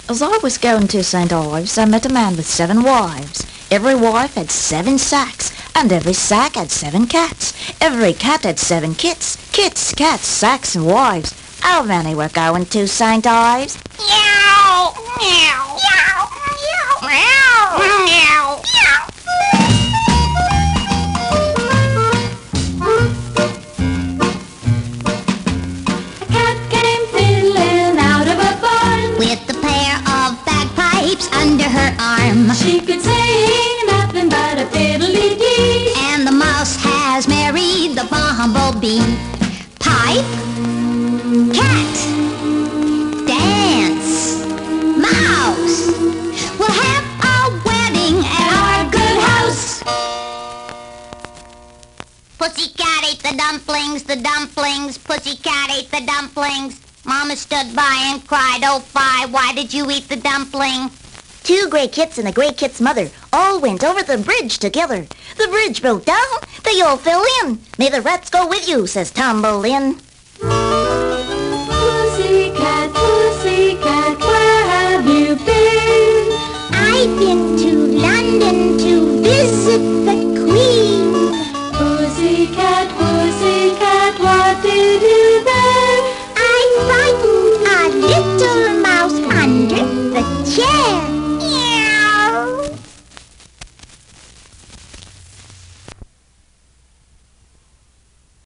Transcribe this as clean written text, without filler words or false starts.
As I was going to St. Ives, I met a man with 7 wives. Every wife had 7 sacks, and every sack had 7 cats. Every cat had 7 kits. Kits, cats, sacks, and wives. How many were going to St. Ives? Meow! Meow! Meow! Meow! Meow! Meow! A cat came fiddling out of a barn With a pair of bagpipes under her arm. She could sing nothing but a fiddly-dee. And the mouse has married the bumblebee. Pipe, cat, dance, mouse. We'll have a wedding at our good house. Pussycat ate the dumplings, Pussycat ate the dumplings. Mama stood by and cried, oh fie, why did you eat the dumpling? 2 gray kits and a gray kit's mother all went over the bridge together. The bridge broke down, they all fell in. May the rats go with you, says Tumble-in. Pussycat, pussycat, where have you been? I've been to London to visit the Queen. Pussycat, pussycat, what did you there? I frightened a little mouse under the chair.